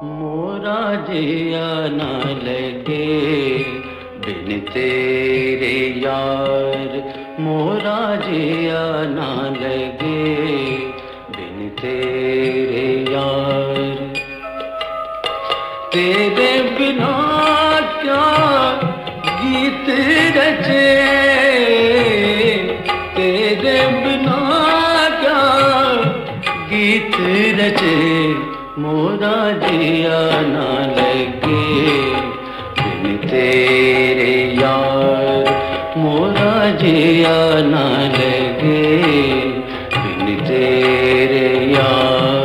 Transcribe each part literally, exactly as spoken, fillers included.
मोरा जिया न लगे बिन तेरे यार, मोरा जिया न लगे बिन तेरे यार। तेरे बिना क्या गीत रचे, तेरे बिना क्या गीत रचे, मोरा जिया न लगे बिन तेरे यार, मोरा जिया न लगे बिन तेरे यार।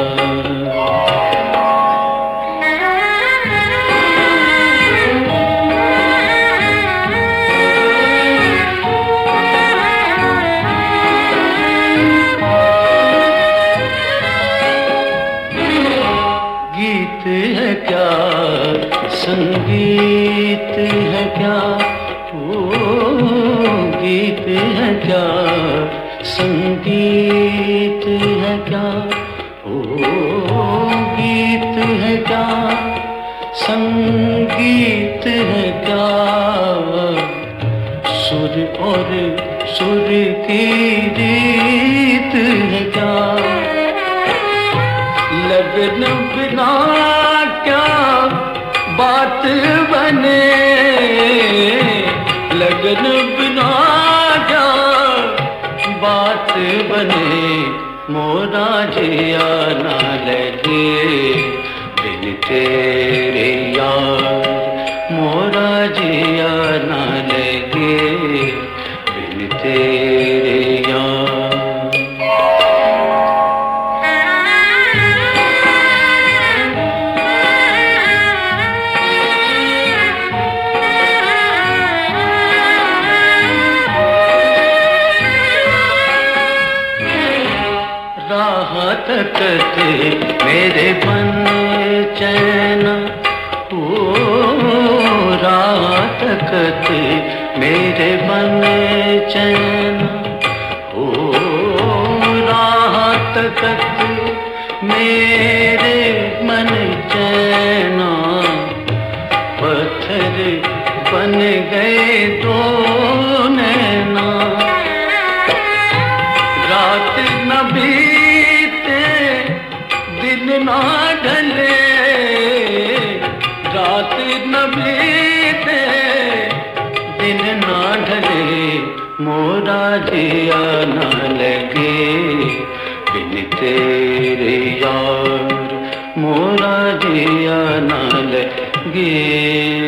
गीत है क्या संगीत है क्या, ओ गीत है क्या संगीत है क्या, ओ गीत है क्या संगीत है क्या, सुर और सुर की रीत है क्या। लगन बिना क्या बात बने, लगन बिना क्या बात बने, मोरा जिया न लगे बिन तेरे यार, मोरा जिया न लगे बिन तेरे यार। राह तकते मेरे बन चैना, ओ राह तकते मेरे बन चैना, ओ राह तकते मेरे मन चैना, पत्थर बन गए दो नैना। रात न बीते दिन ना ढले, रात न बीते दिन ना ढले, मोरा जिया न लगे बिन तेरे यार, मोरा जिया न लगे।